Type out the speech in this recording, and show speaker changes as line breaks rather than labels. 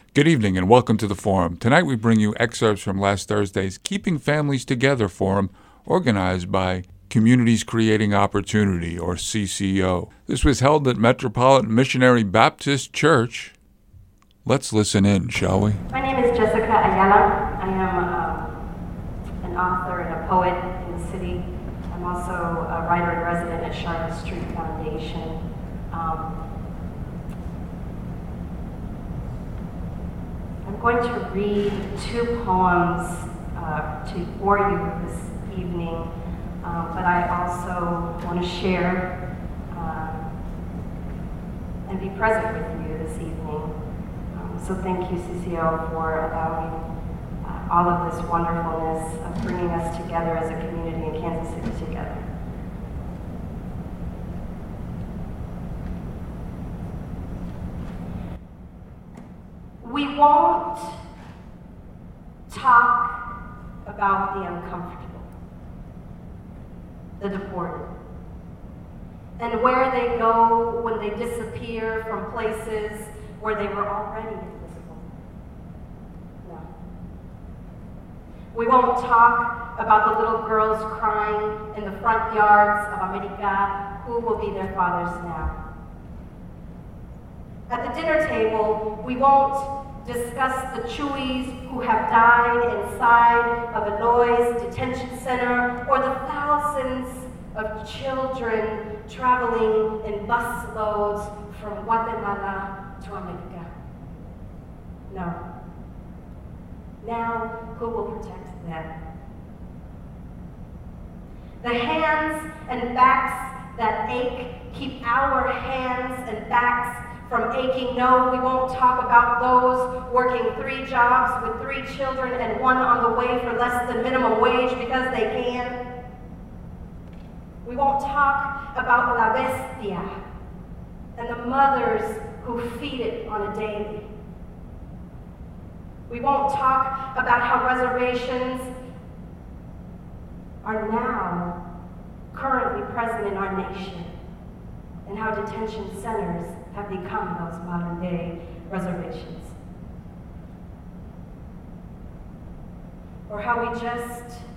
Good evening and welcome to the Forum. Tonight we bring you excerpts from last Thursday's Keeping Families Together Forum, organized by Communities Creating Opportunity, or CCO. This was held at Metropolitan Missionary Baptist Church. Let's listen in, shall we?
My name is Jessica Ayala. I am an author and a poet in the city. I'm also a writer in resident at Charlotte Street Foundation. I'm going to read two poems for you this evening, but I also want to share and be present with you this evening. So thank you, CCO, for allowing all of this wonderfulness of bringing us together as a community in Kansas City together. We won't talk about the uncomfortable, the deported, and where they go when they disappear from places where they were already invisible. No. We won't talk about the little girls crying in the front yards of America who will be their fathers now. At the dinner table, we won't discuss the Chewies who have died inside of Eloy's detention center, or the thousands of children traveling in busloads from Guatemala to America. No. Now, who will protect them? The hands and backs that ache keep our hands and backs from aching. No, we won't talk about those working 3 jobs with 3 children and one on the way for less than minimum wage because they can. We won't talk about La Bestia and the mothers who feed it on a daily. We won't talk about how reservations are now currently present in our nation, and how detention centers have become those modern-day reservations. Or how we just